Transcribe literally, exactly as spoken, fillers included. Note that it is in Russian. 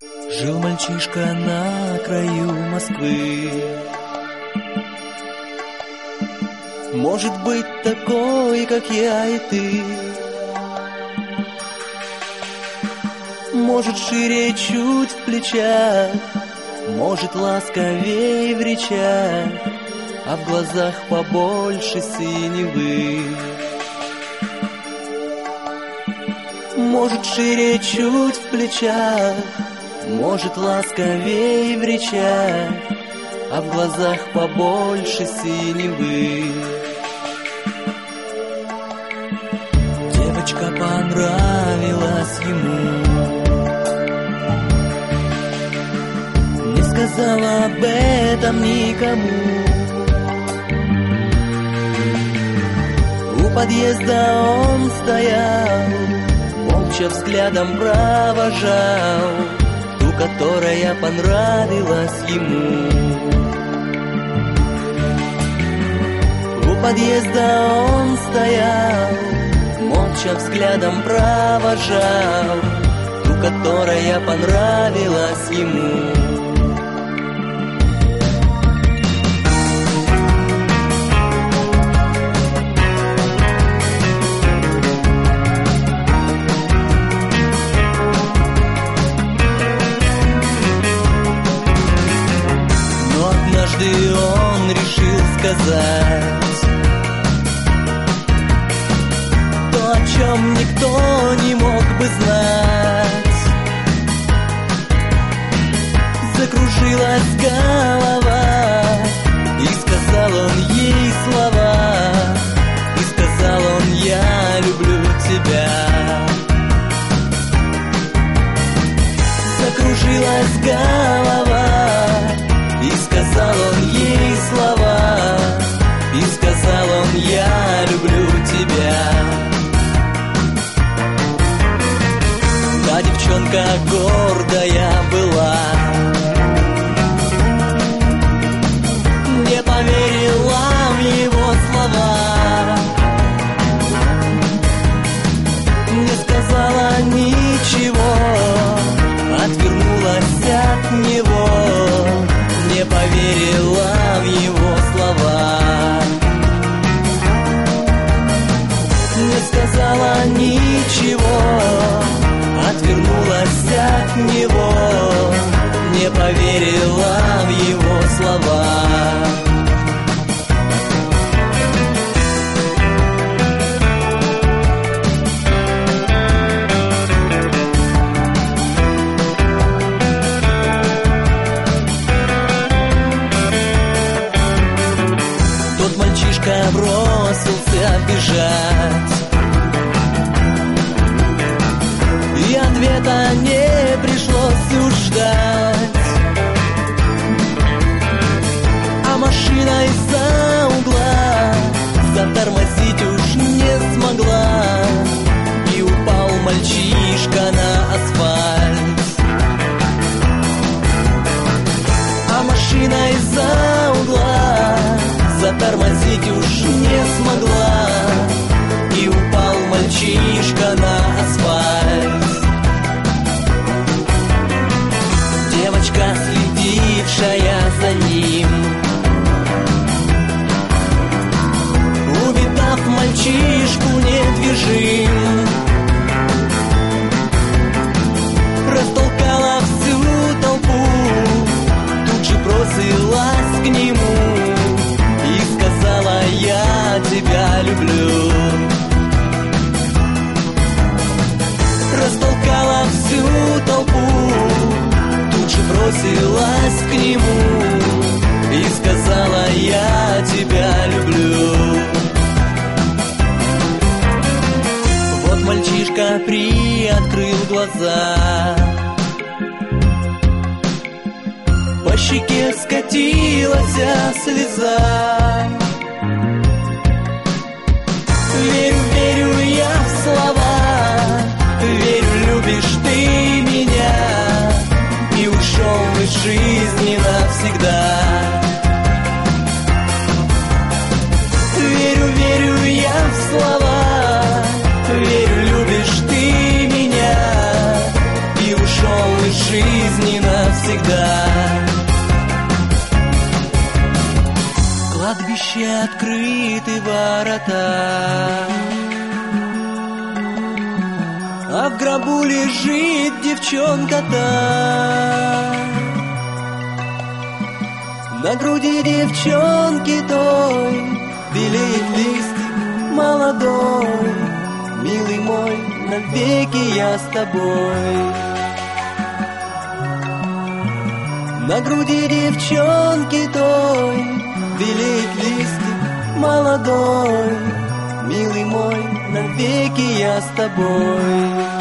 Жил мальчишка на краю Москвы. Может быть такой, как я и ты. Может шире чуть в плечах, может ласковей в речах, а в глазах побольше синевы. Может шире чуть в плечах, может ласковей в речах, а в глазах побольше синевы. Девочка понравилась ему, не сказала об этом никому. У подъезда он стоял, молча взглядом провожал ту, которая понравилась ему. У подъезда он стоял, молча взглядом провожал ту, которая понравилась ему. Он решил сказать то, о чем никто не мог бы знать. Закружилась голова, и сказал он ей слова, и сказал он: я люблю тебя. Закружилась голова, и сказал он ей слова, и сказал он: я люблю тебя. Та девчонка гордая была, не поверила в его слова, не сказала ничего, отвернулась от него, не поверила в его слова, не сказала ничего, отвернулась от него, не поверила в его слова. Бросился бежать, и ответа не пришлось уж ждать. А машина из-за угла затормозить уж не смогла, и упал мальчишка на асфальт. А машина из-за угла затормозить уж не смогла, и упал мальчишка на асфальт. Девочка, следившая за ним, увидав мальчишку недвижим, растолкала всю толпу, тут же бросилась к нему и сказала: я тебя люблю. Растолкала всю толпу, тут же бросилась к нему и сказала: я тебя люблю. Вот мальчишка приоткрыл глаза, по щеке скатилась слеза. Верю, верю я в слова, верю, любишь ты меня, и ушел из жизни навсегда. Верю, верю я в слова, верю, любишь ты меня, и ушел ушел из жизни навсегда. Кладбище открыты ворота, а в гробу лежит девчонка-то. На груди девчонки той белеет листик молодой. Милый мой, навеки я с тобой. На груди девчонки той белеет листик молодой. Милый мой, навеки я с тобой.